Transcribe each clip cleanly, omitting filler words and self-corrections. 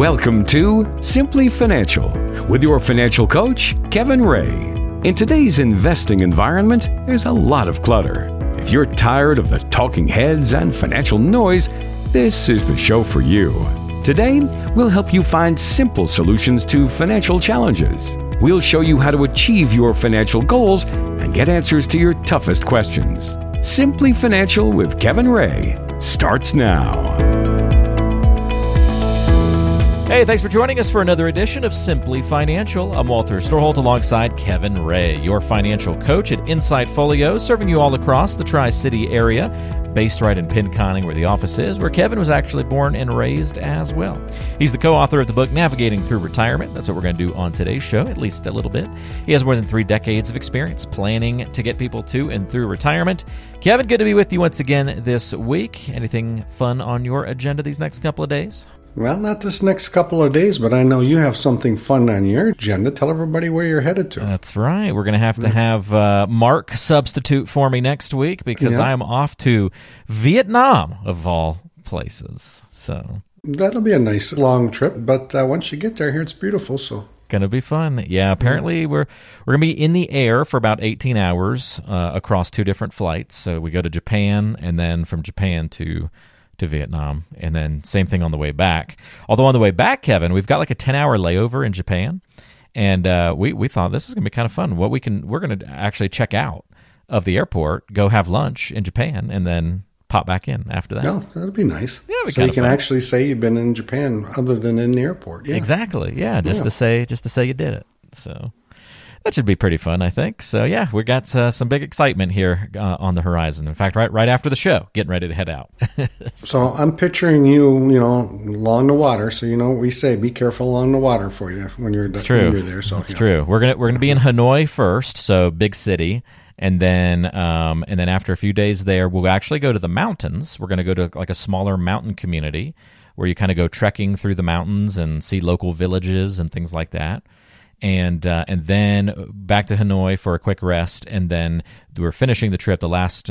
Welcome to Simply Financial with your financial coach, Kevin Ray. In today's investing environment, there's a lot of clutter. If you're tired of the talking heads and financial noise, this is the show for you. Today, we'll help you find simple solutions to financial challenges. We'll show you how to achieve your financial goals and get answers to your toughest questions. Simply Financial with Kevin Ray starts now. Hey, thanks for joining us for another edition of Simply Financial. I'm Walter Storholt alongside Kevin Ray, your financial coach at Insight Folio, serving you all across the Tri-City area, based right in Pinconning where the office is, where Kevin was actually born and raised as well. He's the co-author of the book Navigating Through Retirement. That's what we're going to do on today's show, at least a little bit. He has more than 3 decades of experience planning to get people to and through retirement. Kevin, good to be with you once again this week. Anything fun on your agenda these next couple of days? Well, not this next couple of days, but I know you have something fun on your agenda. Tell everybody where you're headed to. That's right. We're going to have Mark substitute for me next week because I am off to Vietnam, of all places. So that'll be a nice long trip, but once you get there, here it's beautiful, so. Going to be fun. Yeah, apparently we're going to be in the air for about 18 hours across 2 different flights. So we go to Japan, and then from Japan to Vietnam, and then same thing on the way back. Although on the way back, Kevin, we've got like a 10-hour layover in Japan, and we thought this is going to be kind of fun. We're going to actually check out of the airport, go have lunch in Japan, and then pop back in after that. Oh, that'll be nice. Yeah, so you can actually say you've been in Japan other than in the airport. Yeah. Exactly. Yeah, just to say you did it. So that should be pretty fun, I think. So, yeah, we got some big excitement here on the horizon. In fact, right after the show, getting ready to head out. So I'm picturing you, along the water. So you know what we say: be careful along the water for you when you're there. So it's true. We're gonna be in Hanoi first, so big city, and then after a few days there, we'll actually go to the mountains. We're gonna go to like a smaller mountain community where you kind of go trekking through the mountains and see local villages and things like that. And then back to Hanoi for a quick rest, and then we're finishing the trip. The last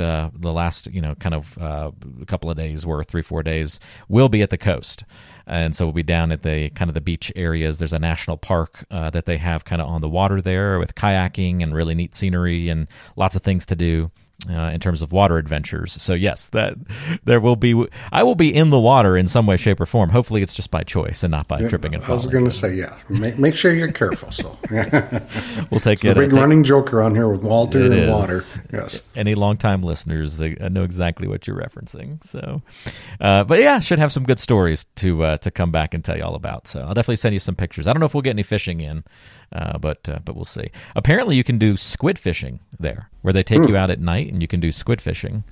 kind of a couple of days worth, 3-4 days, we'll be at the coast, and so we'll be down at the kind of the beach areas. There's a national park that they have kind of on the water there with kayaking and really neat scenery and lots of things to do. In terms of water adventures. So yes, I will be in the water in some way, shape, or form. Hopefully it's just by choice and not by tripping and falling. I was going to say, make sure you're careful. So we'll take it. The big running joke around here with Walter and water. Yes. Any longtime listeners know exactly what you're referencing. So, but yeah, should have some good stories to come back and tell you all about. So I'll definitely send you some pictures. I don't know if we'll get any fishing in, but we'll see. Apparently you can do squid fishing there, where they take you out at night and you can do squid fishing.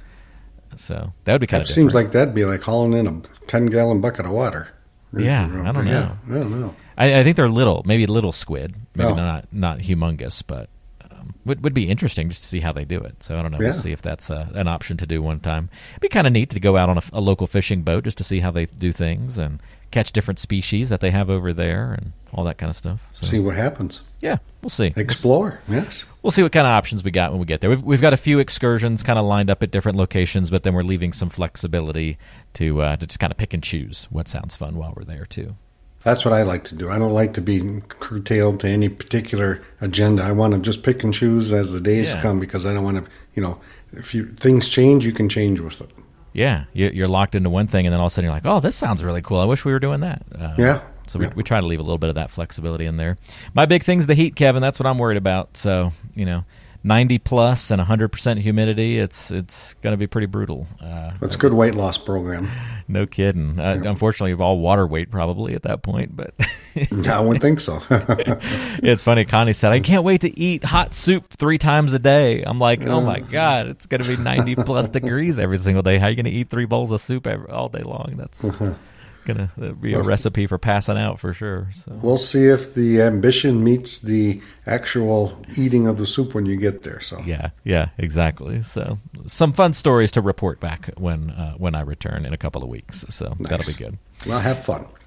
So that would be kind of different. Seems like that'd be like hauling in a 10-gallon bucket of water. Yeah, I don't know. Yeah, I don't know. I think they're maybe little squid, maybe not humongous, but would be interesting just to see how they do it. So I don't know. Yeah. We'll see if that's an option to do one time. It'd be kind of neat to go out on a local fishing boat just to see how they do things and catch different species that they have over there and all that kind of stuff. So, see what happens. Yeah, we'll see. Explore, yes. We'll see what kind of options we got when we get there. We've got a few excursions kind of lined up at different locations, but then we're leaving some flexibility to just kind of pick and choose what sounds fun while we're there too. That's what I like to do. I don't like to be curtailed to any particular agenda. I want to just pick and choose as the days come because I don't want to, if things change, you can change with it. Yeah, you're locked into one thing, and then all of a sudden you're like, oh, this sounds really cool. I wish we were doing that. So we try to leave a little bit of that flexibility in there. My big thing's the heat, Kevin. That's what I'm worried about. So, 90 plus and 100% humidity, it's going to be pretty brutal. It's a good weight loss program. No kidding. Unfortunately, we're all water weight probably at that point, but I wouldn't think so. It's funny. Connie said, I can't wait to eat hot soup 3 times a day. I'm like, oh my God, it's going to be 90 plus degrees every single day. How are you going to eat 3 bowls of soup all day long? That's going to be a recipe for passing out for sure. So we'll see if the ambition meets the actual eating of the soup when you get there. So yeah, exactly. So some fun stories to report back when I return in a couple of weeks. So That'll be good. Well, have fun.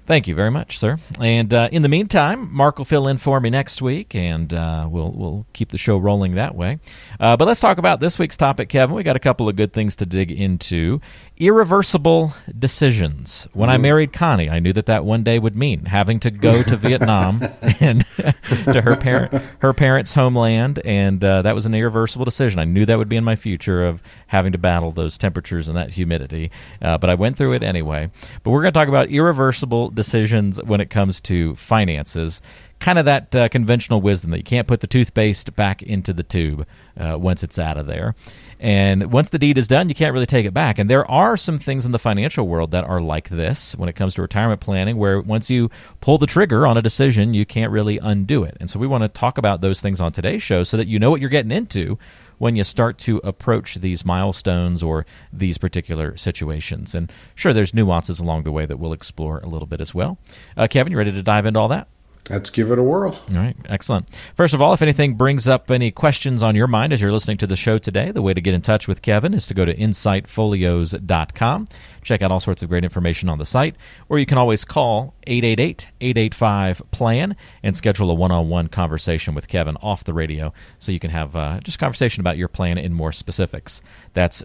Thank you very much, sir. And in the meantime, Mark will fill in for me next week, and we'll keep the show rolling that way. But let's talk about this week's topic, Kevin. We got a couple of good things to dig into. Irreversible decisions. When I married Connie, I knew that one day would mean having to go to Vietnam and to her parents' homeland, and that was an irreversible decision. I knew that would be in my future of having to battle those temperatures and that humidity, but I went through it anyway. But we're going to talk about irreversible decisions when it comes to finances. Kind of that conventional wisdom that you can't put the toothpaste back into the tube once it's out of there. And once the deed is done, you can't really take it back. And there are some things in the financial world that are like this when it comes to retirement planning, where once you pull the trigger on a decision, you can't really undo it. And so we want to talk about those things on today's show so that you know what you're getting into when you start to approach these milestones or these particular situations. And sure, there's nuances along the way that we'll explore a little bit as well. Kevin, you ready to dive into all that? Let's give it a whirl. All right, excellent. First of all, if anything brings up any questions on your mind as you're listening to the show today, the way to get in touch with Kevin is to go to insightfolios.com. Check out all sorts of great information on the site, or you can always call 888-885-PLAN and schedule a one-on-one conversation with Kevin off the radio so you can have just a conversation about your plan in more specifics. That's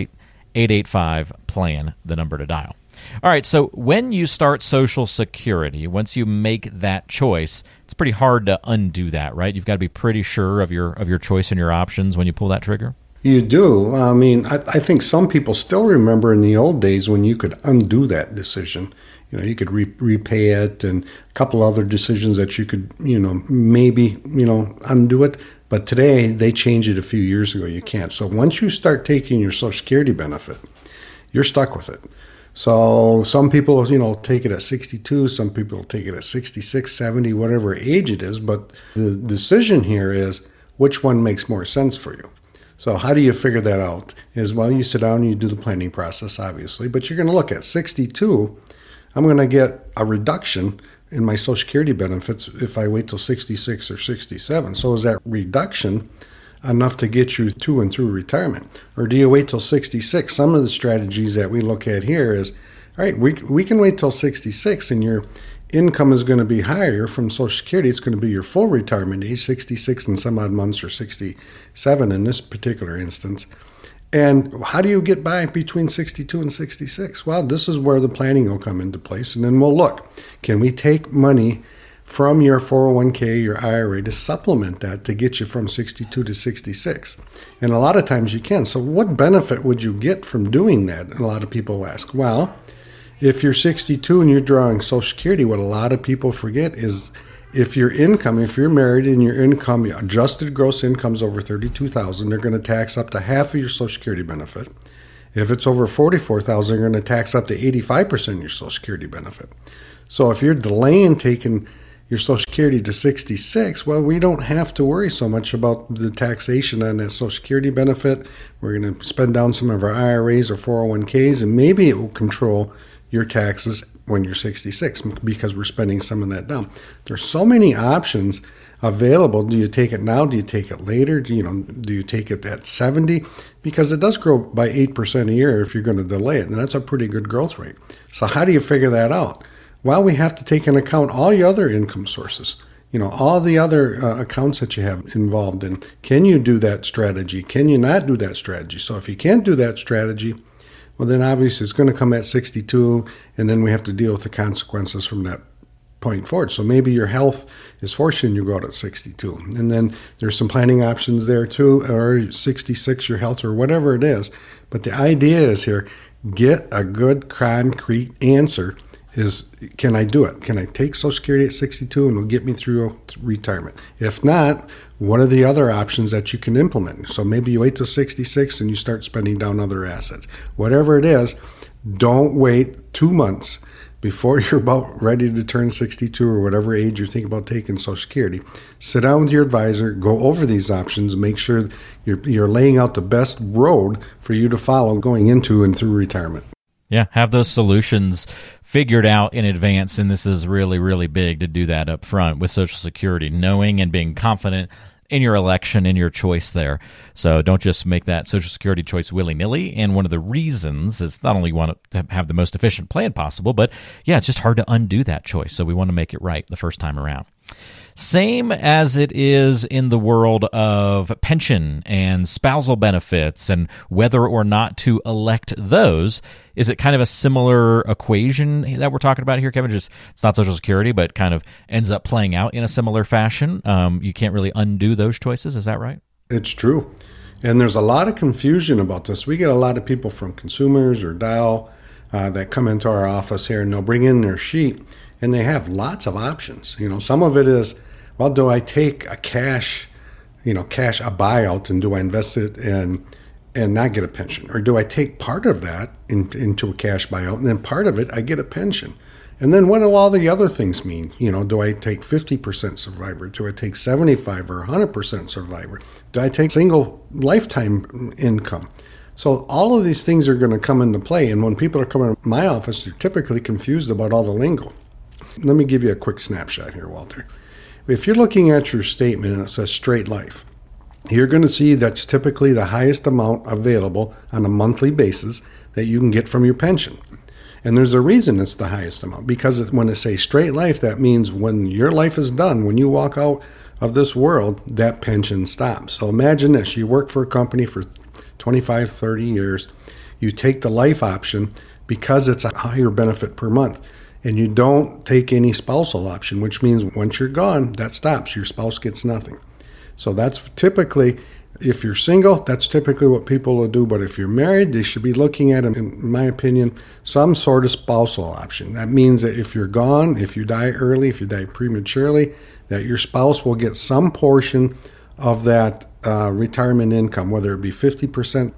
888-885-PLAN, the number to dial. All right, so when you start Social Security, once you make that choice, it's pretty hard to undo that, right? You've got to be pretty sure of your choice and your options when you pull that trigger. You do. I mean, I think some people still remember in the old days when you could undo that decision. You know, you could repay it, and a couple other decisions that you could, maybe, undo it. But today, they changed it a few years ago. You can't. So once you start taking your Social Security benefit, you're stuck with it. So some people, take it at 62, some people take it at 66, 70, whatever age it is. But the decision here is which one makes more sense for you. So how do you figure that out? Is, well, you sit down and you do the planning process, obviously, but you're going to look at 62, I'm going to get a reduction in my Social Security benefits if I wait till 66 or 67. So is that reduction enough to get you to and through retirement? Or do you wait till 66? Some of the strategies that we look at here is, all right, we can wait till 66 and your income is going to be higher from Social Security. It's going to be your full retirement age, 66 and some odd months, or 67 in this particular instance. And how do you get by between 62 and 66? Well, this is where the planning will come into place. And then we'll look, can we take money from your 401k, your IRA, to supplement that to get you from 62 to 66? And a lot of times you can. So what benefit would you get from doing that? And a lot of people ask, well, if you're 62 and you're drawing Social Security, what a lot of people forget is if you're married and your income, adjusted gross income is over $32,000, they're going to tax up to half of your Social Security benefit. If it's over $44,000, they're going to tax up to 85% of your Social Security benefit. So if you're delaying taking your Social Security to 66, well, we don't have to worry so much about the taxation on that Social Security benefit. We're going to spend down some of our IRAs or 401ks, and maybe it will control your taxes when you're 66 because we're spending some of that down. There's so many options available. Do you take it now? Do you take it later? Do you take it at 70? Because it does grow by 8% a year if you're going to delay it, and that's a pretty good growth rate. So how do you figure that out? Well, we have to take into account all your other income sources, all the other accounts that you have involved in. Can you do that strategy? Can you not do that strategy? So if you can't do that strategy, well, then obviously it's going to come at 62, and then we have to deal with the consequences from that point forward. So maybe your health is forcing you to go out at 62. And then there's some planning options there too, or 66, your health, or whatever it is. But the idea is here, get a good concrete answer. Is, can I do it? Can I take Social Security at 62 and it'll get me through retirement? If not, what are the other options that you can implement? So maybe you wait till 66 and you start spending down other assets. Whatever it is, don't wait 2 months before you're about ready to turn 62 or whatever age you're thinking about taking Social Security. Sit down with your advisor, go over these options, and make sure you're laying out the best road for you to follow going into and through retirement. Yeah, have those solutions figured out in advance, and this is really, really big to do that up front with Social Security, knowing and being confident in your election, in your choice there. So don't just make that Social Security choice willy-nilly. And one of the reasons is not only want to have the most efficient plan possible, but it's just hard to undo that choice. So we want to make it right the first time around. Same as it is in the world of pension and spousal benefits and whether or not to elect those. Is it kind of a similar equation that we're talking about here, Kevin? Just it's not Social Security, but kind of ends up playing out in a similar fashion. You can't really undo those choices. Is that right? It's true. And there's a lot of confusion about this. We get a lot of people from Consumers or Dow that come into our office here, and they'll bring in their sheet, and they have lots of options. Some of it is, well, do I take a cash a buyout, and do I invest it and not get a pension? Or do I take part of that into a cash buyout, and then part of it I get a pension? And then what do all the other things mean? Do I take 50% survivor? Do I take 75 or 100% survivor? Do I take single lifetime income? So all of these things are going to come into play. And when people are coming to my office, they're typically confused about all the lingo. Let me give you a quick snapshot here, Walter. If you're looking at your statement and it says straight life, you're going to see that's typically the highest amount available on a monthly basis that you can get from your pension. And there's a reason it's the highest amount, because when it says straight life, that means when your life is done, when you walk out of this world, that pension stops. So imagine this. You work for a company for 25, 30 years. You take the life option because it's a higher benefit per month. And you don't take any spousal option, which means once you're gone, that stops. Your spouse gets nothing. So that's typically, if you're single, that's typically what people will do. But if you're married, they should be looking at, in my opinion, some sort of spousal option. That means that if you're gone, if you die early, if you die prematurely, that your spouse will get some portion of that retirement income, whether it be 50%,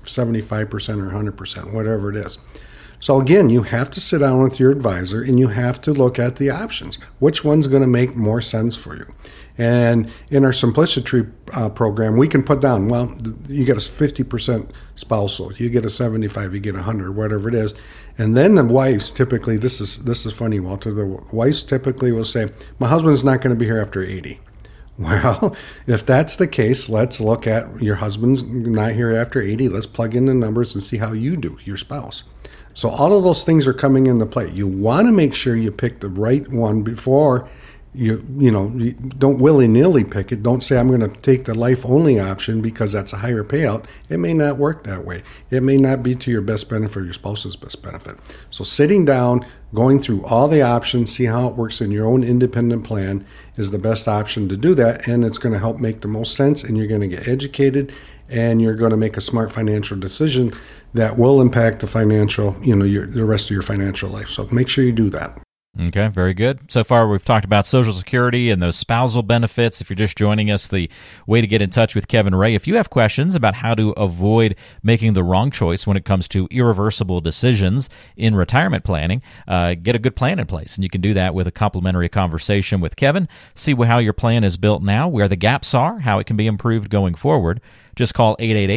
75%, or 100%, whatever it is. So again, you have to sit down with your advisor and you have to look at the options. Which one's going to make more sense for you? And in our Simplicity program, we can put down, well, you get a 50% spousal, you get a 75, you get 100, whatever it is. And then the wives typically, this is funny, Walter, the wives typically will say, my husband's not going to be here after 80. Well, if that's the case, let's look at your husband's not here after 80. Let's plug in the numbers and see how you do, your spouse. So all of those things are coming into play. You want to make sure you pick the right one before you don't willy-nilly pick it. Don't say, I'm going to take the life-only option because that's a higher payout. It may not work that way. It may not be to your best benefit or your spouse's best benefit. So sitting down, going through all the options, see how it works in your own independent plan is the best option to do that, and it's going to help make the most sense, and you're going to get educated, and you're going to make a smart financial decision that will impact the financial, the rest of your financial life. So make sure you do that. Okay, very good. So far, we've talked about Social Security and those spousal benefits. If you're just joining us, the way to get in touch with Kevin Ray, if you have questions about how to avoid making the wrong choice when it comes to irreversible decisions in retirement planning, get a good plan in place. And you can do that with a complimentary conversation with Kevin. See how your plan is built now, where the gaps are, how it can be improved going forward. Just call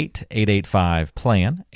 888-885-PLAN,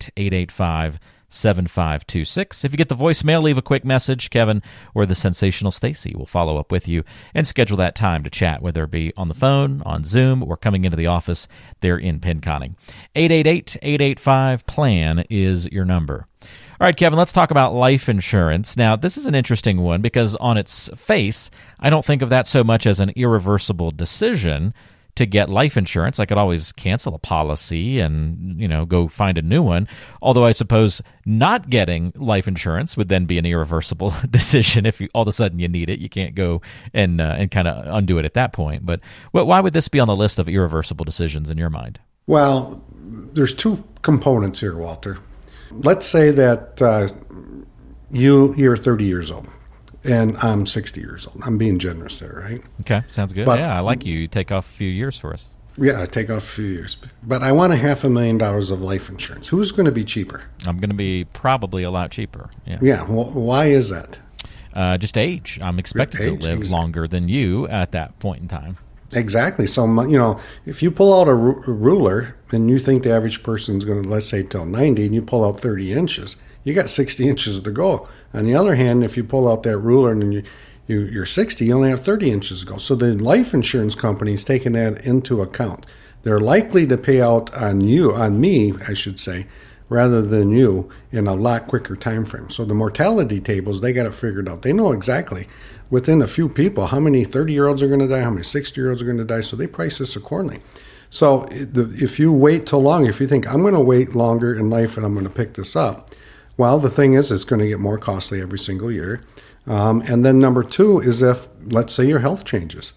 888-885-7526. If you get the voicemail, leave a quick message. Kevin or the sensational Stacy will follow up with you and schedule that time to chat, whether it be on the phone, on Zoom, or coming into the office there in Pinconning. 888-885-PLAN is your number. All right, Kevin, let's talk about life insurance. Now, this is an interesting one because on its face, I don't think of that so much as an irreversible decision. To get life insurance, I could always cancel a policy and, go find a new one. Although I suppose not getting life insurance would then be an irreversible decision. If all of a sudden you need it, you can't go and kind of undo it at that point. But why would this be on the list of irreversible decisions in your mind? Well, there's two components here, Walter. Let's say that you're 30 years old. And I'm 60 years old. I'm being generous there, right? Okay, sounds good. Yeah, I like you. You take off a few years for us. Yeah, I take off a few years. But I want $500,000 of life insurance. Who's going to be cheaper? I'm going to be probably a lot cheaper. Yeah. Well, why is that? Just age. I'm expected to live longer than you at that point in time. Exactly. So, if you pull out a ruler and you think the average person's going to, let's say, till 90, and you pull out 30 inches, you got 60 inches to go. On the other hand, if you pull out that ruler and You're 60, you only have 30 inches to go. So the life insurance company is taking that into account. They're likely to pay out on me, I should say, rather than you in a lot quicker time frame. So the mortality tables, they got it figured out. They know exactly within a few people how many 30-year-olds are going to die, how many 60-year-olds are going to die. So they price this accordingly. So if you wait too long, if you think I'm going to wait longer in life and I'm going to pick this up, well, the thing is it's going to get more costly every single year. And then number two is if, let's say, your health changes.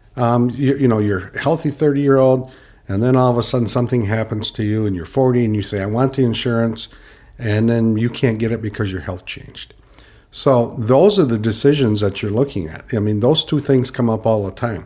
You're a healthy 30-year-old, and then all of a sudden something happens to you and you're 40 and you say, I want the insurance, and then you can't get it because your health changed. So those are the decisions that you're looking at. I mean, those two things come up all the time.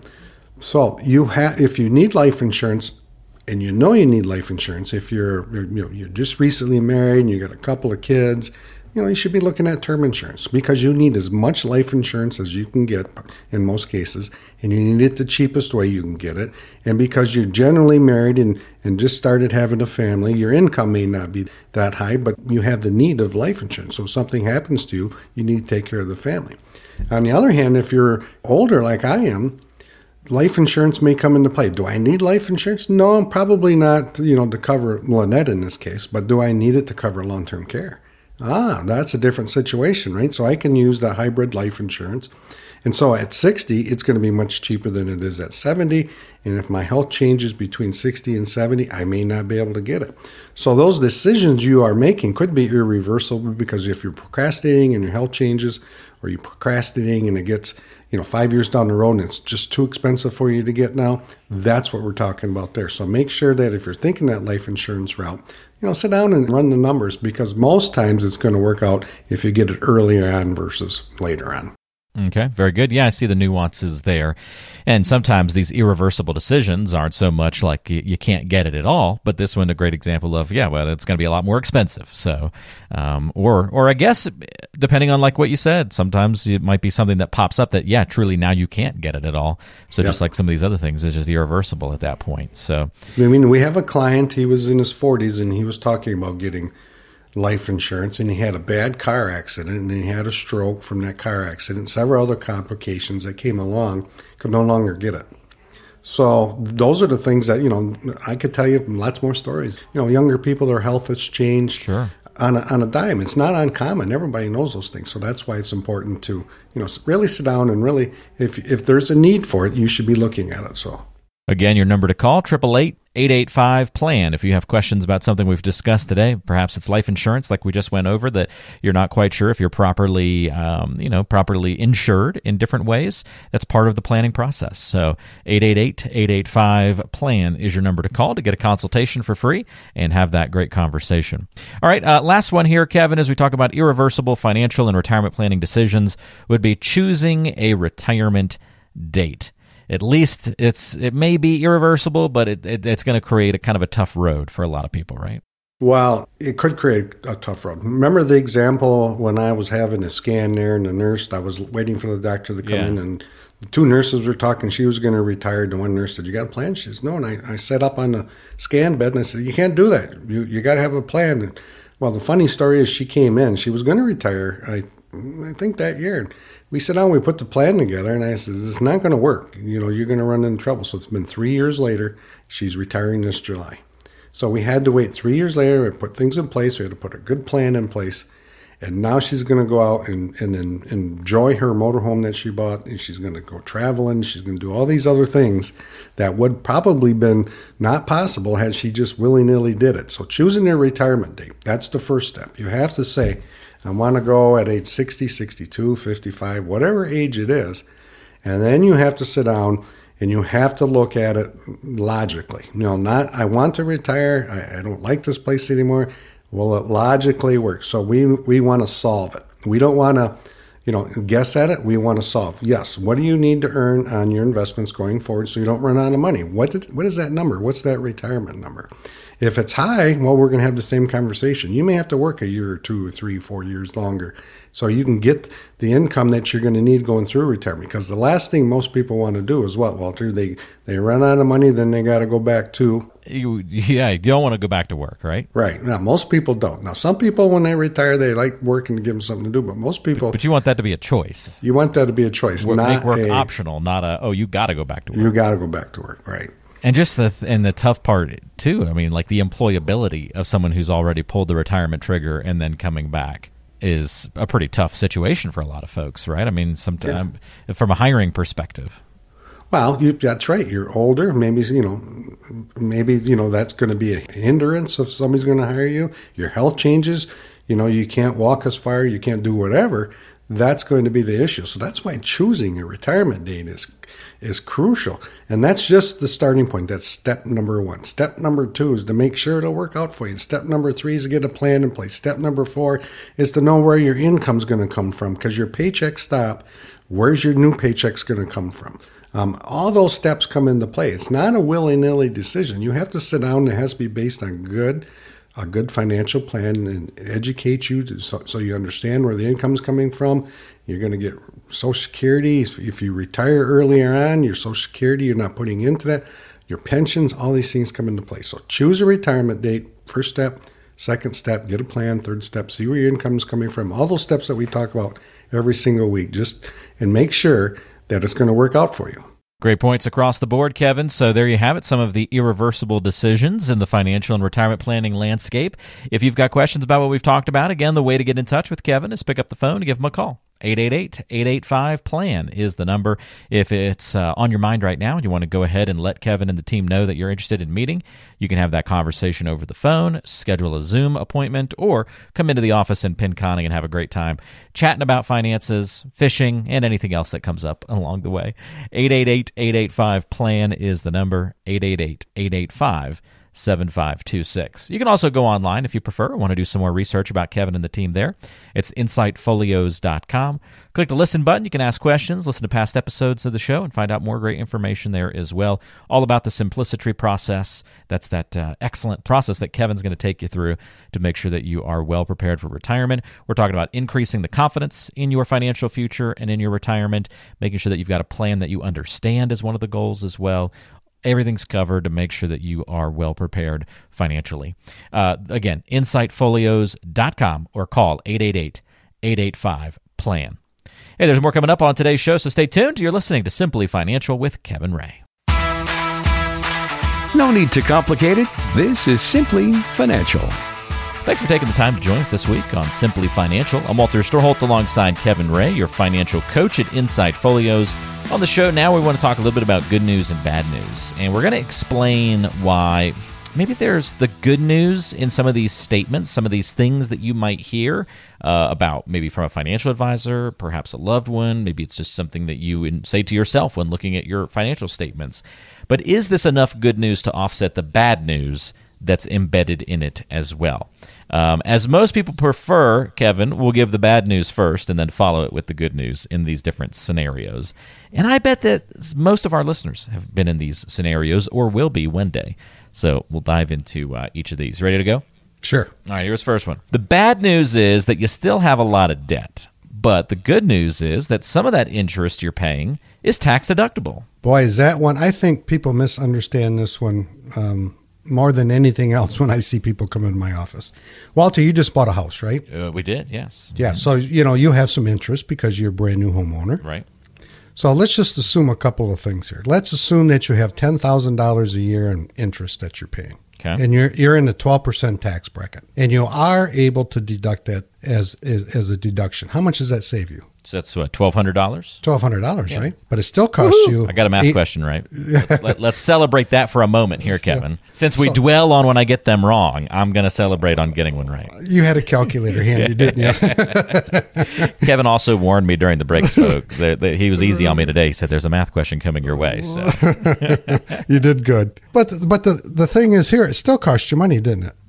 So if you need life insurance, and you know you need life insurance, if you're just recently married and you got a couple of kids, you should be looking at term insurance because you need as much life insurance as you can get in most cases, and you need it the cheapest way you can get it. And because you're generally married and just started having a family, your income may not be that high, but you have the need of life insurance. So if something happens to you, you need to take care of the family. On the other hand, if you're older like I am, life insurance may come into play. Do I need life insurance? No, probably not, to cover Lynette in this case, but do I need it to cover long-term care? That's a different situation, right? So I can use the hybrid life insurance. And so at 60, it's going to be much cheaper than it is at 70. And if my health changes between 60 and 70, I may not be able to get it. So those decisions you are making could be irreversible because if you're procrastinating and your health changes, or you're procrastinating and it gets 5 years down the road and it's just too expensive for you to get now, that's what we're talking about there. So make sure that if you're thinking that life insurance route, sit down and run the numbers because most times it's going to work out if you get it earlier on versus later on. Okay, very good. Yeah, I see the nuances there. And sometimes these irreversible decisions aren't so much like you can't get it at all, but this one a great example of, it's going to be a lot more expensive. So, or I guess, depending on like what you said, sometimes it might be something that pops up that, truly now you can't get it at all. So just like some of these other things, it's just irreversible at that point. So, I mean, we have a client, he was in his 40s and he was talking about getting life insurance, and he had a bad car accident, and he had a stroke from that car accident, several other complications that came along, could no longer get it. So those are the things that, I could tell you lots more stories. Younger people, their health has changed. Sure. On a dime. It's not uncommon. Everybody knows those things. So that's why it's important to, really sit down and really, if there's a need for it, you should be looking at it. So again, your number to call, 888-885-PLAN. If you have questions about something we've discussed today, perhaps it's life insurance like we just went over that you're not quite sure if you're properly insured in different ways. That's part of the planning process. So 888-885-PLAN is your number to call to get a consultation for free and have that great conversation. All right, last one here, Kevin, as we talk about irreversible financial and retirement planning decisions, would be choosing a retirement date. At least it may be irreversible, but it's going to create a kind of a tough road for a lot of people, right? Well, it could create a tough road. Remember the example when I was having a scan there and the nurse, I was waiting for the doctor to come in and the two nurses were talking. She was going to retire. The one nurse said, you got a plan? She says, no. And I sat up on the scan bed and I said, you can't do that. You got to have a plan. And, well, the funny story is she came in. She was going to retire, I think that year. We sat down, we put the plan together, and I said, this is not going to work. You're going to run into trouble. So it's been 3 years later. She's retiring this July. So we had to wait 3 years later. We put things in place. We had to put a good plan in place. And now she's going to go out and enjoy her motorhome that she bought. And she's going to go traveling. She's going to do all these other things that would probably been not possible had she just willy-nilly did it. So choosing your retirement date, that's the first step. You have to say, I want to go at age 60, 62, 55, whatever age it is. And then you have to sit down and you have to look at it logically. Not, I want to retire. I don't like this place anymore. Will it logically work? So we want to solve it. We don't want to, guess at it. We want to solve. Yes. What do you need to earn on your investments going forward so you don't run out of money? What is that number? What's that retirement number? If it's high, well, we're going to have the same conversation. You may have to work a year or 2 or 3, 4 years longer so you can get the income that you're going to need going through retirement. Because the last thing most people want to do is what, Walter? They run out of money, then they got to go back to... You don't want to go back to work, right? Right. Now, most people don't. Now, some people, when they retire, they like working to give them something to do, but most people... But you want that to be a choice. You want that to be a choice, Make work optional, not you got to go back to work. You got to go back to work, right. And just the tough part, too, I mean, like the employability of someone who's already pulled the retirement trigger and then coming back is a pretty tough situation for a lot of folks, right? I mean, sometimes from a hiring perspective. Well, that's right. You're older. Maybe that's going to be a hindrance if somebody's going to hire you. Your health changes. You can't walk as far. You can't do whatever. That's going to be the issue. So that's why choosing a retirement date is crucial. And that's just the starting point. That's step number 1. Step number 2 is to make sure it'll work out for you. Step number 3 is to get a plan in place. Step number 4 is to know where your income's going to come from, because your paychecks stop. Where's your new paycheck's going to come from? All those steps come into play. It's not a willy-nilly decision. You have to sit down. It has to be based on a good financial plan and educate you so you understand where the income's coming from. You're going to get Social Security. If you retire earlier on, your Social Security, you're not putting into that. Your pensions, all these things come into play. So choose a retirement date, first step. Second step, get a plan. Third step, see where your income is coming from. All those steps that we talk about every single week, and make sure that it's going to work out for you. Great points across the board, Kevin. So there you have it, some of the irreversible decisions in the financial and retirement planning landscape. If you've got questions about what we've talked about, again, the way to get in touch with Kevin is pick up the phone and give him a call. 888-885-PLAN is the number. If it's on your mind right now and you want to go ahead and let Kevin and the team know that you're interested in meeting, you can have that conversation over the phone, schedule a Zoom appointment, or come into the office in Pinconning and have a great time chatting about finances, fishing, and anything else that comes up along the way. 888-885-PLAN is the number, 888-885-7526. You can also go online if you prefer, want to do some more research about Kevin and the team there. It's insightfolios.com. Click the listen button. You can ask questions, listen to past episodes of the show, and find out more great information there as well. All about the Simplicity process. That's that excellent process that Kevin's going to take you through to make sure that you are well prepared for retirement. We're talking about increasing the confidence in your financial future and in your retirement, making sure that you've got a plan that you understand is one of the goals as well. Everything's covered to make sure that you are well prepared financially. Again, insightfolios.com or call 888-885-PLAN. Hey, there's more coming up on today's show, so stay tuned. You're listening to Simply Financial with Kevin Ray. No need to complicate it. This is Simply Financial. Thanks for taking the time to join us this week on Simply Financial. I'm Walter Storholt alongside Kevin Ray, your financial coach at Insight Folios. On the show now, we want to talk a little bit about good news and bad news. And we're going to explain why maybe there's the good news in some of these statements, some of these things that you might hear about maybe from a financial advisor, perhaps a loved one. Maybe it's just something that you say to yourself when looking at your financial statements. But is this enough good news to offset the bad news that's embedded in it as well? As most people prefer, Kevin, we'll give the bad news first and then follow it with the good news in these different scenarios. And I bet that most of our listeners have been in these scenarios or will be one day. So we'll dive into each of these. Ready to go? Sure. All right, here's the first one. The bad news is that you still have a lot of debt. But the good news is that some of that interest you're paying is tax deductible. Boy, is that one. I think people misunderstand this one more than anything else when I see people come into my office. Walter, you just bought a house, right? We did, yes. Yeah, so you have some interest because you're a brand new homeowner. Right. So let's just assume a couple of things here. Let's assume that you have $10,000 a year in interest that you're paying. Okay. And you're in the 12% tax bracket. And you are able to deduct that as a deduction. How much does that save you? So that's what, $1,200? $1,200, Yeah. right? But it still costs you... I got a math question, right? Let's celebrate that for a moment here, Kevin. Yeah. Since we dwell on when I get them wrong, I'm going to celebrate on getting one right. You had a calculator handy, didn't you? Kevin also warned me during the break, spoke that he was easy on me today. He said, there's a math question coming your way. So you did good. But the thing is here, it still cost you money, didn't it? Yeah.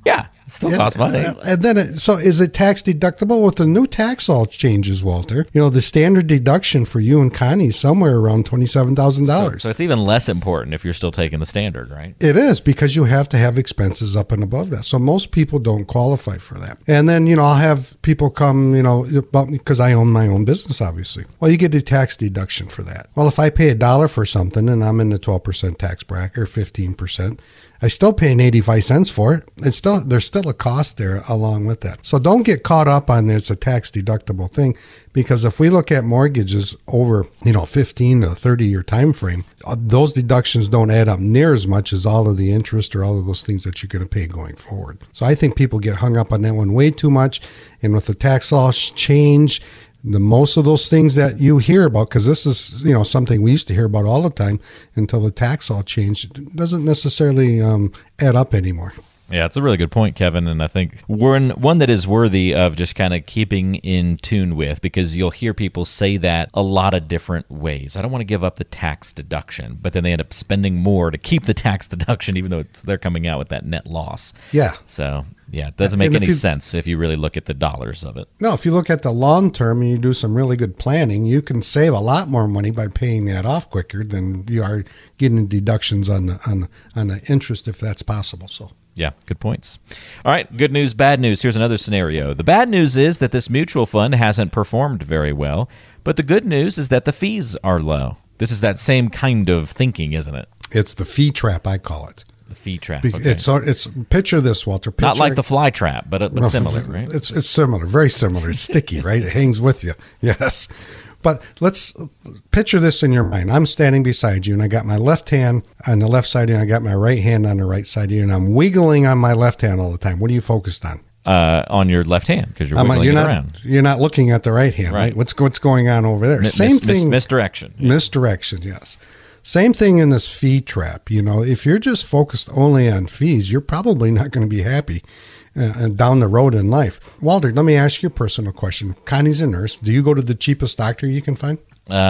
Still costs money. And then, so is it tax deductible? With the new tax law changes, Walter, the standard deduction for you and Connie is somewhere around $27,000. So it's even less important if you're still taking the standard, right? It is, because you have to have expenses up and above that. So most people don't qualify for that. And then, I'll have people come, because I own my own business, obviously. Well, you get a tax deduction for that. Well, if I pay $1 for something and I'm in the 12% tax bracket or 15%, I still paying 85 cents for it. There's still a cost there along with that. So don't get caught up on it's a tax deductible thing, because if we look at mortgages over 15 to 30 year time frame, those deductions don't add up near as much as all of the interest or all of those things that you're going to pay going forward. So I think people get hung up on that one way too much. And with the tax laws change, most of those things that you hear about, because this is something we used to hear about all the time until the tax law changed, it doesn't necessarily add up anymore. Yeah, it's a really good point, Kevin, and I think one that is worthy of just kind of keeping in tune with, because you'll hear people say that a lot of different ways. I don't want to give up the tax deduction, but then they end up spending more to keep the tax deduction, even though they're coming out with that net loss. Yeah. So, yeah, it doesn't make any sense if you really look at the dollars of it. No, if you look at the long term and you do some really good planning, you can save a lot more money by paying that off quicker than you are getting deductions on the interest, if that's possible. So. Yeah, good points. All right, good news, bad news. Here's another scenario. The bad news is that this mutual fund hasn't performed very well, but the good news is that the fees are low. This is that same kind of thinking, isn't it? It's the fee trap, I call it. The fee trap. Okay. It's picture this, Walter. Not like the fly trap, but similar, right? It's similar, very similar. It's sticky, right? It hangs with you. Yes. But let's picture this in your mind. I'm standing beside you, and I got my left hand on the left side of you, and I got my right hand on the right side of you, and I'm wiggling on my left hand all the time. What are you focused on? On your left hand, because you're wiggling it around. You're not looking at the right hand, right? What's going on over there? Same thing. Misdirection. Yeah. Misdirection, yes. Same thing in this fee trap. If you're just focused only on fees, you're probably not going to be happy down the road in life. Walter, let me ask you a personal question. Connie's a nurse. Do you go to the cheapest doctor you can find?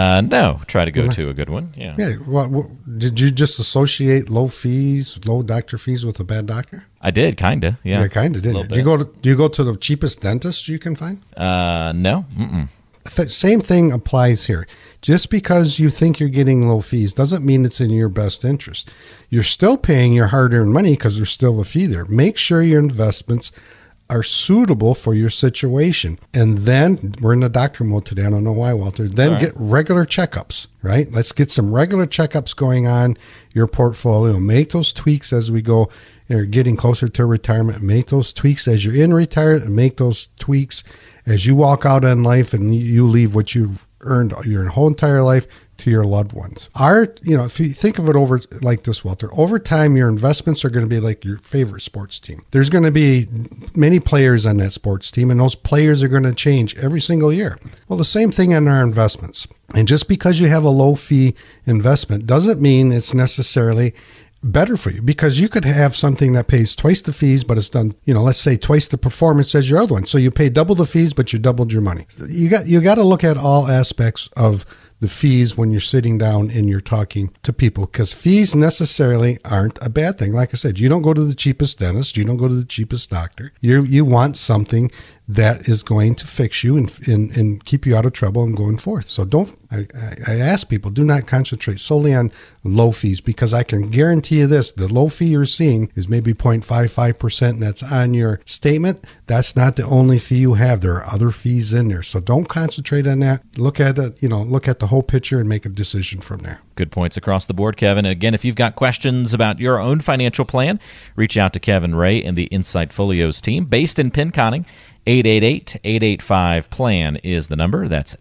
No. Try to go to a good one. Yeah. Yeah. Well, did you just associate low doctor fees with a bad doctor? I did, kind of. Yeah. Yeah, kind of, didn't you? Do you go to the cheapest dentist you can find? No. Mm-mm. Same thing applies here. Just because you think you're getting low fees doesn't mean it's in your best interest. You're still paying your hard-earned money because there's still a fee there. Make sure your investments are suitable for your situation. And then, we're in the doctor mode today, I don't know why, Walter, then get regular checkups, right? Let's get some regular checkups going on your portfolio. Make those tweaks as we go. You're getting closer to retirement. Make those tweaks as you're in retirement, and make those tweaks as you walk out in life and you leave what you've earned your whole entire life to your loved ones. If you think of it over like this, Walter, over time, your investments are going to be like your favorite sports team. There's going to be many players on that sports team, and those players are going to change every single year. Well, the same thing in our investments. And just because you have a low fee investment doesn't mean it's necessarily better for you, because you could have something that pays twice the fees, but it's done, let's say twice the performance as your other one. So you pay double the fees, but you doubled your money. You got to look at all aspects of the fees when you're sitting down and you're talking to people, because fees necessarily aren't a bad thing. Like I said, you don't go to the cheapest dentist. You don't go to the cheapest doctor. You want something that is going to fix you and keep you out of trouble and going forth. So I ask people, do not concentrate solely on low fees, because I can guarantee you this, the low fee you're seeing is maybe 0.55%, and that's on your statement. That's not the only fee you have. There are other fees in there. So don't concentrate on that. Look at it, look at the whole picture and make a decision from there. Good points across the board, Kevin. Again, if you've got questions about your own financial plan, reach out to Kevin Ray and the Insight Folios team based in Pinconning. 888-885-PLAN is the number. That's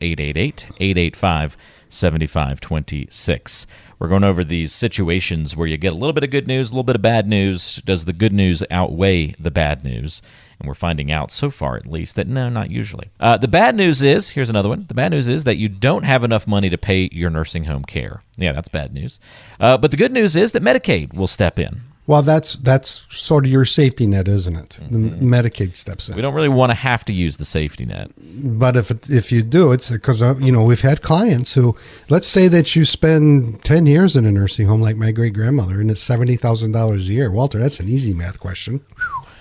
888-885-7526. We're going over these situations where you get a little bit of good news, a little bit of bad news. Does the good news outweigh the bad news? And we're finding out, so far at least, that no, not usually. The bad news is, here's another one. The bad news is that you don't have enough money to pay your nursing home care. Yeah, that's bad news. But the good news is that Medicaid will step in. Well, that's sort of your safety net, isn't it? Mm-hmm. The Medicaid steps in. We don't really want to have to use the safety net. But if you do, it's because, we've had clients who, let's say that you spend 10 years in a nursing home like my great-grandmother, and it's $70,000 a year. Walter, that's an easy math question.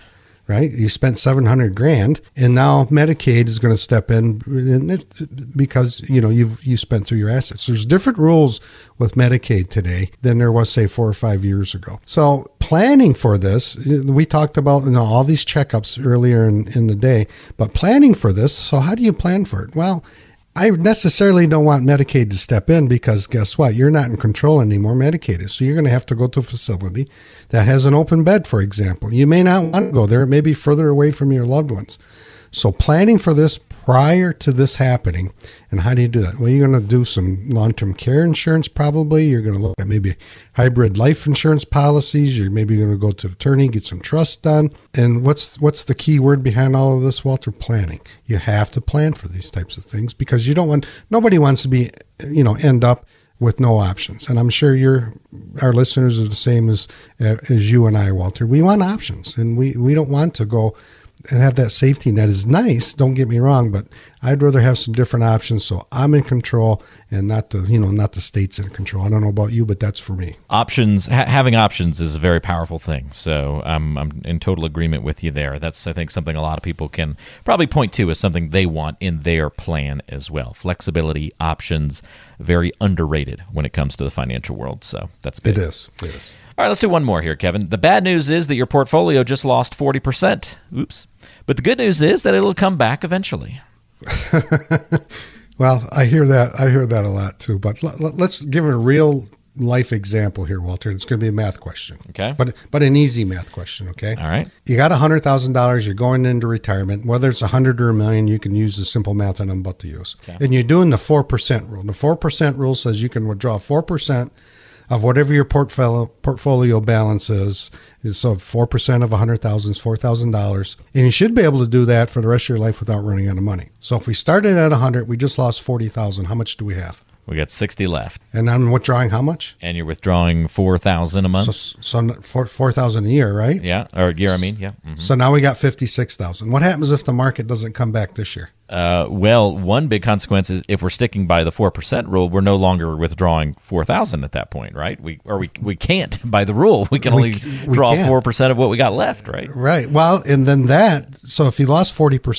right? You spent 700 grand, and now Medicaid is going to step in because, you spent through your assets. There's different rules with Medicaid today than there was, say, 4 or 5 years ago. So planning for this, we talked about all these checkups earlier in the day, but planning for this, so how do you plan for it? Well, I necessarily don't want Medicaid to step in because guess what? You're not in control anymore. Medicaid is. So you're going to have to go to a facility that has an open bed, for example. You may not want to go there. It may be further away from your loved ones. So planning for this prior to this happening, and how do you do that? Well, you're going to do some long-term care insurance probably. You're going to look at maybe hybrid life insurance policies. You're maybe going to go to an attorney, get some trust done. And what's the key word behind all of this, Walter? Planning. You have to plan for these types of things because nobody wants to be, end up with no options. And I'm sure our listeners are the same as you and I, Walter. We want options, and we don't want to go and have that safety net. Is nice, don't get me wrong, but I'd rather have some different options so I'm in control and not the state's in control. I don't know about you, but that's for me. Options, having options is a very powerful thing. So I'm in total agreement with you there. That's, I think, something a lot of people can probably point to as something they want in their plan as well. Flexibility, options, very underrated when it comes to the financial world. So that's big. It is. All right, let's do one more here, Kevin. The bad news is that your portfolio just lost 40%. Oops. But the good news is that it'll come back eventually. Well, I hear that a lot too. But let's give a real life example here, Walter. It's going to be a math question. Okay. But an easy math question, okay? All right. You got $100,000. You're going into retirement. Whether it's 100 or a million, you can use the simple math that I'm about to use. Okay. And you're doing the 4% rule. The 4% rule says you can withdraw 4% of whatever your portfolio balance is. So 4% of $100,000 is $4,000. And you should be able to do that for the rest of your life without running out of money. So if we started at 100, we just lost 40,000. How much do we have? We got 60 left. And I'm withdrawing how much? And you're withdrawing $4,000 a month. So $4,000 a year, right? Yeah, or a year, I mean, yeah. Mm-hmm. So now we got $56,000. What happens if the market doesn't come back this year? Well, one big consequence is if we're sticking by the 4% rule, we're no longer withdrawing $4,000 at that point, right? We can't by the rule. We can only draw 4% of what we got left, right? Right. Well, and then so if you lost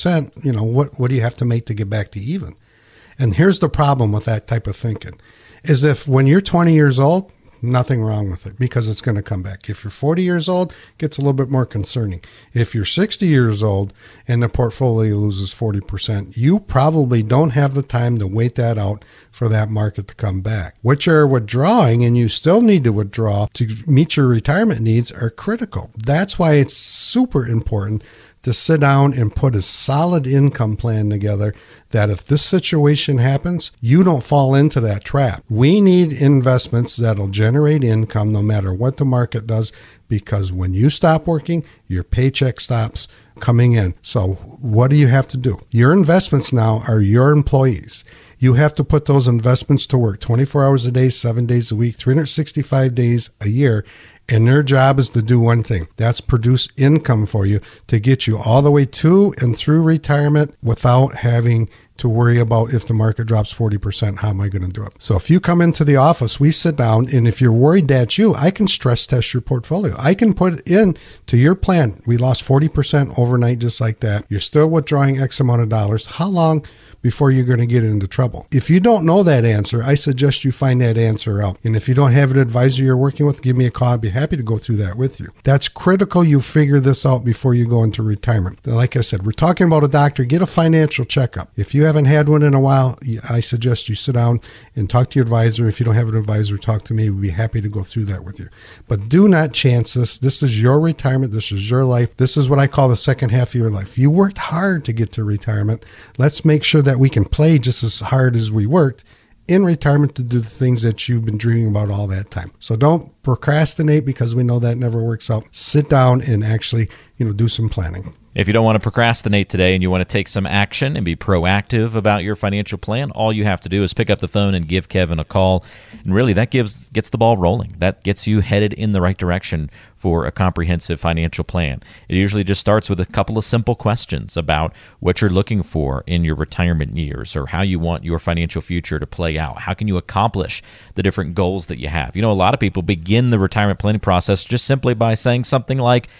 40%, what do you have to make to get back to even? And here's the problem with that type of thinking, is if when you're 20 years old, nothing wrong with it because it's going to come back. If you're 40 years old, it gets a little bit more concerning. If you're 60 years old and the portfolio loses 40%, you probably don't have the time to wait that out for that market to come back. What you're withdrawing, and you still need to withdraw to meet your retirement needs, are critical. That's why it's super important to sit down and put a solid income plan together that if this situation happens, you don't fall into that trap. We need investments that'll generate income no matter what the market does, because when you stop working, your paycheck stops coming in. So what do you have to do? Your investments now are your employees. You have to put those investments to work 24 hours a day, 7 days a week, 365 days a year. And their job is to do one thing. That's produce income for you to get you all the way to and through retirement without having to worry about if the market drops 40%, how am I going to do it? So if you come into the office, we sit down, and if you're worried that's you, I can stress test your portfolio. I can put in to your plan. We lost 40% overnight just like that. You're still withdrawing X amount of dollars. How long before you're going to get into trouble? If you don't know that answer, I suggest you find that answer out. And if you don't have an advisor you're working with, give me a call. I'd be happy to go through that with you. That's critical. You figure this out before you go into retirement. Like I said, we're talking about a doctor. Get a financial checkup. If you haven't had one in a while, I suggest you sit down and talk to your advisor. If you don't have an advisor, talk to me. We'd be happy to go through that with you. But do not chance this. This is your retirement. This is your life. This is what I call the second half of your life. You worked hard to get to retirement. Let's make sure that we can play just as hard as we worked in retirement to do the things that you've been dreaming about all that time. So don't procrastinate, because we know that never works out. Sit down and actually, do some planning. If you don't want to procrastinate today and you want to take some action and be proactive about your financial plan, all you have to do is pick up the phone and give Kevin a call. And really, that gets the ball rolling. That gets you headed in the right direction for a comprehensive financial plan. It usually just starts with a couple of simple questions about what you're looking for in your retirement years, or how you want your financial future to play out. How can you accomplish the different goals that you have? A lot of people begin the retirement planning process just simply by saying something like,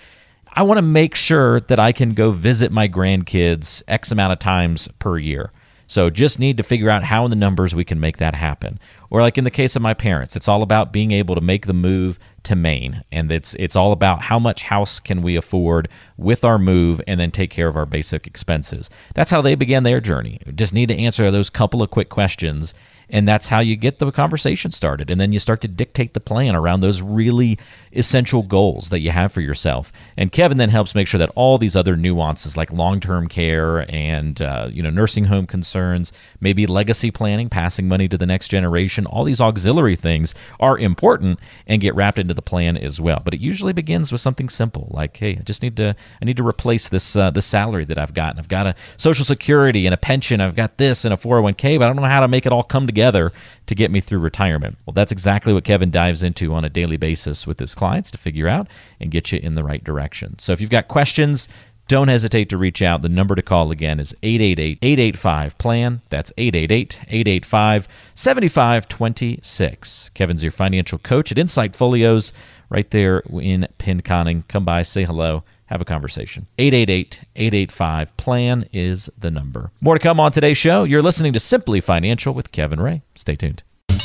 I want to make sure that I can go visit my grandkids X amount of times per year. So just need to figure out how in the numbers we can make that happen. Or like in the case of my parents, it's all about being able to make the move to Maine. And it's all about how much house can we afford with our move and then take care of our basic expenses. That's how they began their journey. Just need to answer those couple of quick questions. And that's how you get the conversation started. And then you start to dictate the plan around those really essential goals that you have for yourself. And Kevin then helps make sure that all these other nuances like long-term care and nursing home concerns, maybe legacy planning, passing money to the next generation, all these auxiliary things are important and get wrapped into the plan as well. But it usually begins with something simple like, hey, I need to replace this salary that I've got. I've got a Social Security and a pension. I've got this and a 401k, but I don't know how to make it all come together to get me through retirement. Well, that's exactly what Kevin dives into on a daily basis with his clients to figure out and get you in the right direction. So if you've got questions, don't hesitate to reach out. The number to call again is 888-885-PLAN. That's 888-885-7526. Kevin's your financial coach at Insight Folios right there in Pinconning. Come by, say hello. Have a conversation. 888-885-PLAN is the number. More to come on today's show. You're listening to Simply Financial with Kevin Ray. Stay tuned.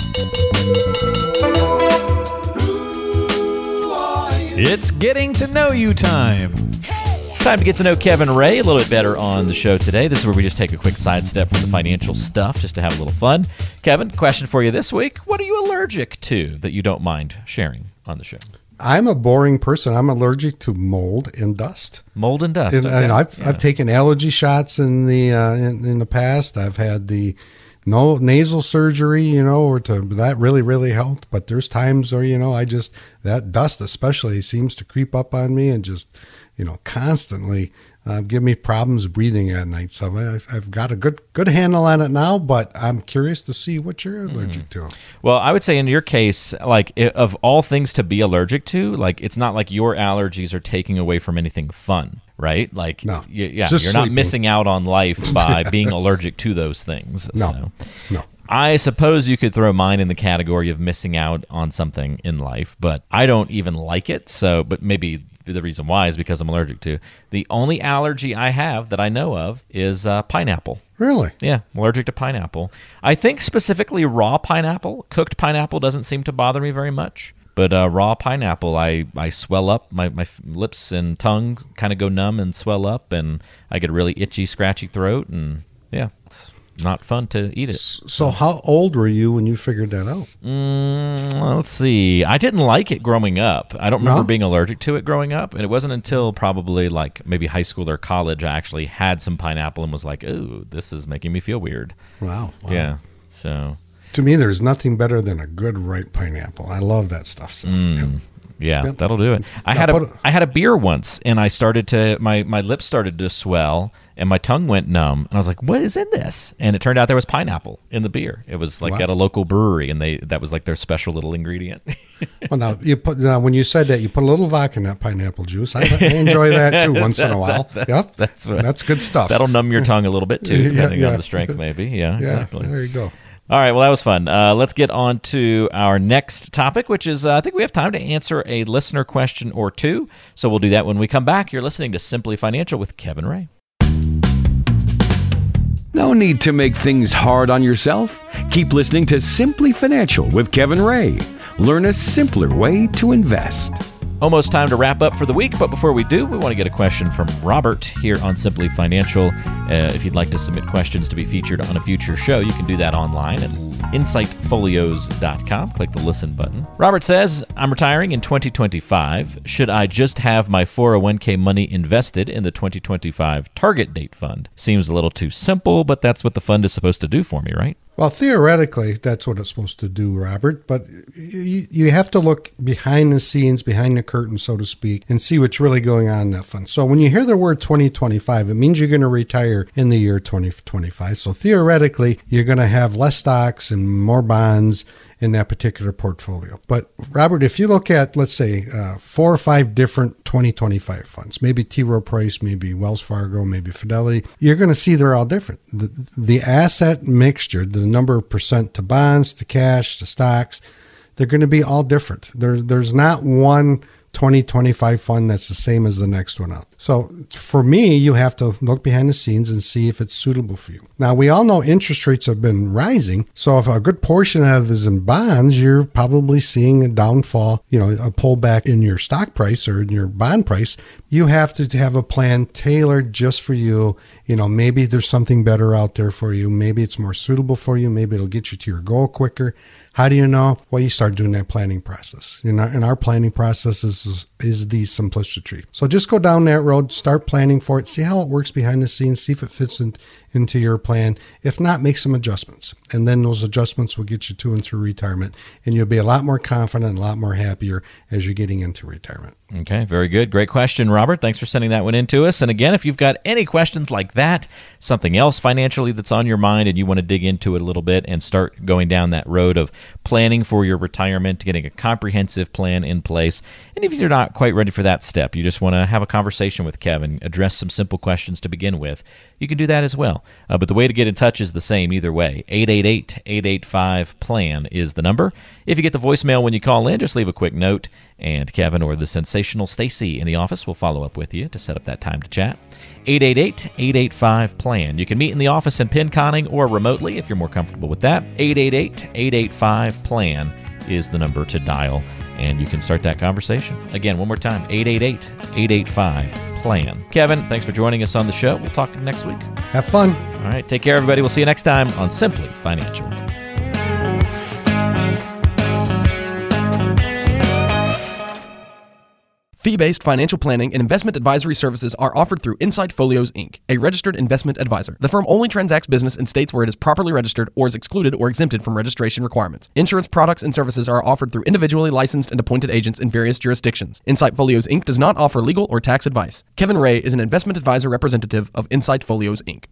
It's getting to know you time. Time to get to know Kevin Ray a little bit better on the show today. This is where we just take a quick sidestep from the financial stuff just to have a little fun. Kevin, question for you this week. What are you allergic to that you don't mind sharing on the show? I'm a boring person. I'm allergic to mold and dust. Mold and dust. And, okay. and I've taken allergy shots in the past. I've had the nasal surgery, that really helped. But there's times where, that dust especially seems to creep up on me and just, constantly give me problems breathing at night. So I've got a good handle on it now, but I'm curious to see what you're allergic to. Well, I would say in your case, like of all things to be allergic to, like it's not like your allergies are taking away from anything fun, right? Like, no, you're not missing out on life by being allergic to those things. No. I suppose you could throw mine in the category of missing out on something in life, but I don't even like it. So, but maybe the reason why is because I'm allergic to. The only allergy I have that I know of is pineapple. Really? Yeah, I'm allergic to pineapple. I think specifically raw pineapple. Cooked pineapple doesn't seem to bother me very much. But raw pineapple, I swell up. My lips and tongue kind of go numb and swell up, and I get a really itchy, scratchy throat, and yeah, it's not fun to eat it. So how old were you when you figured that out? Let's see. I didn't like it growing up. I don't remember being allergic to it growing up, and it wasn't until probably like maybe high school or college I actually had some pineapple and was like, "Ooh, this is making me feel weird." Wow. Yeah. So to me, there's nothing better than a good ripe pineapple. I love that stuff. So, yeah, that'll do it. I had a beer once, and I started to my lips started to swell, and my tongue went numb, and I was like, "What is in this?" And it turned out there was pineapple in the beer. It was like at a local brewery, and that was like their special little ingredient. Well, now when you said that, you put a little vodka in that pineapple juice. I enjoy that too once in a while. That's good stuff. That'll numb your tongue a little bit too, depending on the strength, maybe. Yeah, exactly. There you go. All right, well, that was fun. Let's get on to our next topic, which is I think we have time to answer a listener question or two. So we'll do that when we come back. You're listening to Simply Financial with Kevin Ray. No need to make things hard on yourself. Keep listening to Simply Financial with Kevin Ray. Learn a simpler way to invest. Almost time to wrap up for the week, but before we do, we want to get a question from Robert here on Simply Financial. If you'd like to submit questions to be featured on a future show, you can do that online at insightfolios.com. Click the listen button. Robert says, I'm retiring in 2025. Should I just have my 401k money invested in the 2025 target date fund? Seems a little too simple, but that's what the fund is supposed to do for me, right? Well, theoretically, that's what it's supposed to do, Robert, but you have to look behind the scenes, behind the curtain, so to speak, and see what's really going on in that fund. So when you hear the word 2025, it means you're going to retire in the year 2025. So theoretically, you're going to have less stocks and more bonds in that particular portfolio. But Robert, if you look at, let's say, 4 or 5 different 2025 funds, maybe T. Rowe Price, maybe Wells Fargo, maybe Fidelity, you're going to see they're all different. The asset mixture, the number of percent to bonds, to cash, to stocks, they're going to be all different. There's not one 2025 fund that's the same as the next one up. So for me, you have to look behind the scenes and see if it's suitable for you. Now, we all know interest rates have been rising. So if a good portion of it is in bonds, you're probably seeing a downfall, a pullback in your stock price or in your bond price. You have to have a plan tailored just for you. Maybe there's something better out there for you. Maybe it's more suitable for you. Maybe it'll get you to your goal quicker. How do you know? Well, you start doing that planning process. And our planning process is the simplicity. So just go down that road, start planning for it, see how it works behind the scenes, see if it fits into your plan. If not, make some adjustments. And then those adjustments will get you to and through retirement. And you'll be a lot more confident and a lot more happier as you're getting into retirement. Okay, very good. Great question, Robert. Thanks for sending that one in to us. And again, if you've got any questions like that, something else financially that's on your mind and you want to dig into it a little bit and start going down that road of planning for your retirement, getting a comprehensive plan in place. And if you're not quite ready for that step, you just want to have a conversation with Kevin, address some simple questions to begin with, you can do that as well. But the way to get in touch is the same either way. 888-885-PLAN is the number. If you get the voicemail when you call in, just leave a quick note, and Kevin or the sensational Stacy in the office will follow up with you to set up that time to chat. 888-885-PLAN. You can meet in the office in Pinconning or remotely if you're more comfortable with that. 888-885-PLAN is the number to dial, and you can start that conversation. Again, one more time, 888-885-PLAN. Kevin, thanks for joining us on the show. We'll talk next week. Have fun. All right, take care, everybody. We'll see you next time on Simply Financial. Fee-based financial planning and investment advisory services are offered through Insight Folios, Inc., a registered investment advisor. The firm only transacts business in states where it is properly registered or is excluded or exempted from registration requirements. Insurance products and services are offered through individually licensed and appointed agents in various jurisdictions. Insight Folios, Inc. does not offer legal or tax advice. Kevin Ray is an investment advisor representative of Insight Folios, Inc.